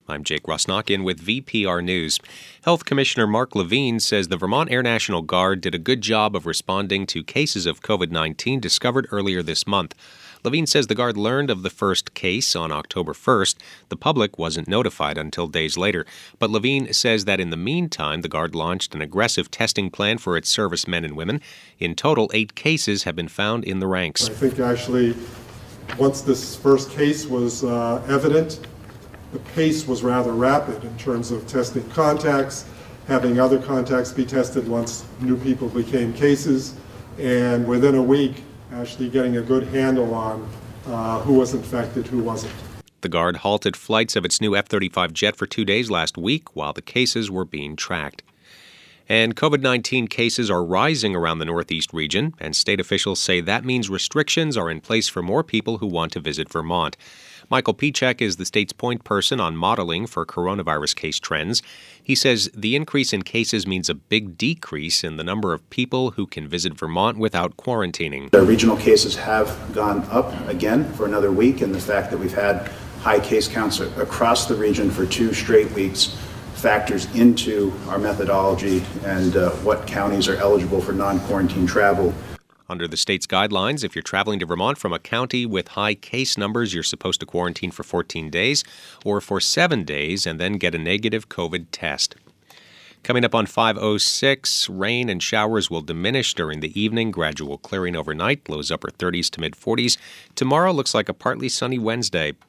I'm Jake Rusnock in with VPR News. Health Commissioner Mark Levine says the Vermont Air National Guard did a good job of responding to cases of COVID-19 discovered earlier this month. Levine says the Guard learned of the first case on October 1st. The public wasn't notified until days later. But Levine says that in the meantime, the Guard launched an aggressive testing plan for its servicemen and women. In total, 8 cases have been found in the ranks. I think actually, once this first case was evident, the pace was rather rapid in terms of testing contacts, having other contacts be tested once new people became cases, and within a week, actually getting a good handle on who was infected, who wasn't. The Guard halted flights of its new F-35 jet for 2 days last week while the cases were being tracked. And COVID-19 cases are rising around the Northeast region, and state officials say that means restrictions are in place for more people who want to visit Vermont. Michael Pichek is the state's point person on modeling for coronavirus case trends. He says the increase in cases means a big decrease in the number of people who can visit Vermont without quarantining. Our regional cases have gone up again for another week, and the fact that we've had high case counts across the region for 2 straight weeks factors into our methodology and what counties are eligible for non-quarantine travel. Under the state's guidelines, if you're traveling to Vermont from a county with high case numbers, you're supposed to quarantine for 14 days or for 7 days and then get a negative COVID test. Coming up on 5:06, rain and showers will diminish during the evening, gradual clearing overnight, lows upper 30s to mid-40s. Tomorrow looks like a partly sunny Wednesday.